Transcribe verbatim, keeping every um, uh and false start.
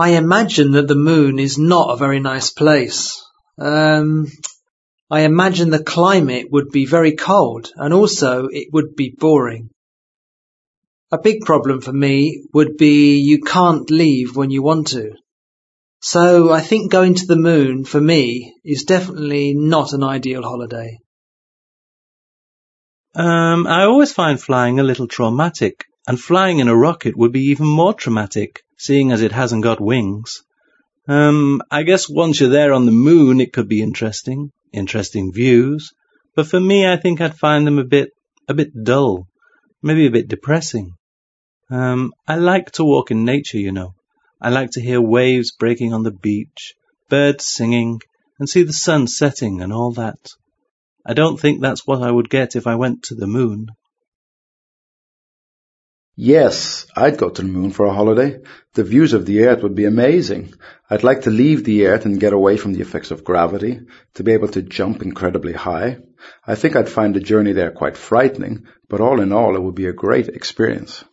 I imagine that the moon is not a very nice place. Um, I imagine the climate would be very cold, and also it would be boring. A big problem for me would be you can't leave when you want to. So I think going to the moon, for me, is definitely not an ideal holiday. Um, I always find flying a little traumatic, and flying in a rocket would be even more traumatic, seeing as it hasn't got wings. Um, I guess once you're there on the moon, it could be interesting, interesting views, but for me, I think I'd find them a bit, a bit dull, maybe a bit depressing. Um, I like to walk in nature, you know. I like to hear waves breaking on the beach, birds singing, and see the sun setting and all that. I don't think that's what I would get if I went to the moon. Yes, I'd go to the moon for a holiday. The views of the Earth would be amazing. I'd like to leave the Earth and get away from the effects of gravity, to be able to jump incredibly high. I think I'd find the journey there quite frightening, but all in all, it would be a great experience.